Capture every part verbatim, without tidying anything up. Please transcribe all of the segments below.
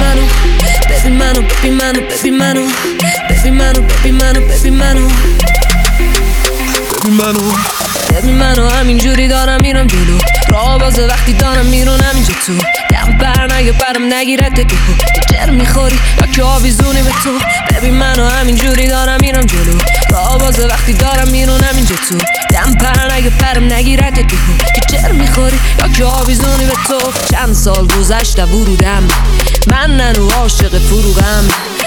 منو ببین منو ببین منو ببین منو ببین منو ببین منو ببین منو ببین منو ببین منو همینجوری دارم میرم جلو راه بازه وقتی دارم میرونم اینجا تو دم بر نگه برم نگیرد که جر میخوری یا که آویزونی به تو ببین منو همینجوری دارم میرم جلو راه بازه وقتی دارم میرونم اینجا تو دم پر نگه پرم نگیرد که جر میخوری یا که آویزونی به تو چند سال گذشته ورودم من ننو عاشق فروغم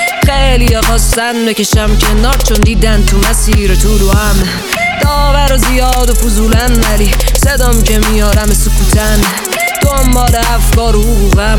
خیلی خواستن بکشم کنار چون دیدن تو مسیر تو رو هم داور و زیاد و فضولن ولی صدام که میارم سکوتن دنبال افکار و حقوقم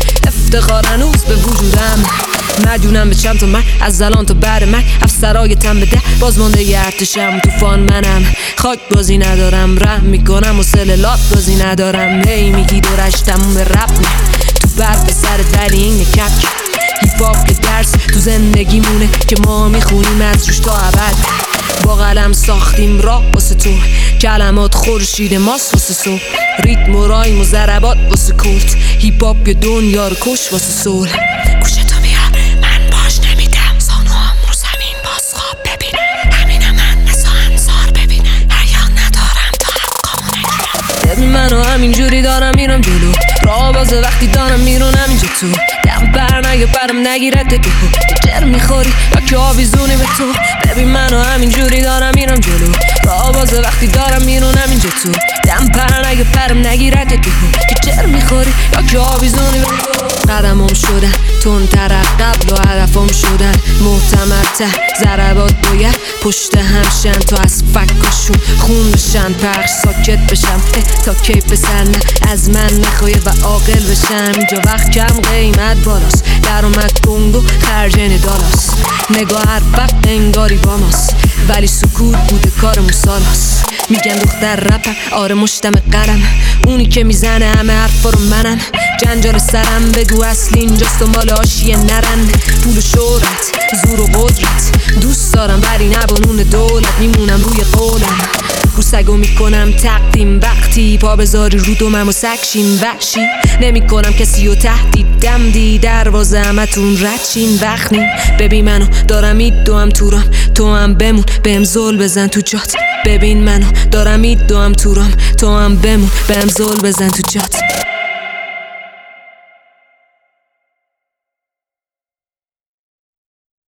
افتخار هنوز به وجودم مدیونم به چند تا من از الان تا بعد من افسرای تن بده باز مانده یه ارتشم توفان منم خاک بازی ندارم رحم میکنم و سللات بازی ندارم هی میگی دورشتمون به رپ نه تو بر به سرت ولی این کپک هیپ هاپ که درس تو زندگی مونه که ما میخونیم از روش تا ابد با قلم ساختیم راه واسه تو کلمات خورشید ماست واسه صبح ریتم و رایم و ضربات واسه کلت هیپ هاپ یه دنیا رو کش واسه صلح گوشتو بیار من باش نمیدم زانو هم رو زمین باز خواب ببین همینه من نسا انصار ببین حیان ندارم تا حقامو نگیرم ببین منو همینجوری دارم میرم جلو راه بازه وقتی دارم میرونم اینجا تو دم بر نگه برم نگیرد که جر میخوری یا که آویزونی به تو ببین منو همینجوری دارم میرم جلو راه بازه وقتی دارم میرونم اینجا تو دم پر نگه پرم نگیرد که جر میخوری یا که آویزونی به تو قدمم شدن تندتر از قبل و هدفم شدن محتمل‌تر ضربات باید پشت همشن تا از فکاشون خون بشن پخش ساکت بشم تا کی پسر نه از من نخواهی و عاقل بشم اینجا وقت کم قیمت بالاست در اومد کنگو خرجن دالاست نگاه هر وقت انگاری با ماست ولی سکوت بوده کار موسالاست میگن دختر رپم آره مشتم قلم اونی که میزنه همه حرفا رو منم جنجال سرم بگو اصل اینجاست و مال آشیه نرن پول و شهرت زور و قدرت دوست دارم ولی نبانون دولت میمونم روی قولم رو سگو میکنم تقدیم وقتی پا بذاری رو دومم و سکشین وحشی نمی کنم کسی و تهدید دم دی دروازه همتون ردشین وقت نیم ببین منو دارم ایدوام تورام تو هم بمون بهم زل بزن تو جات ببین منو دارم ایدوام تورام تو هم بمون بهم زل بزن تو جات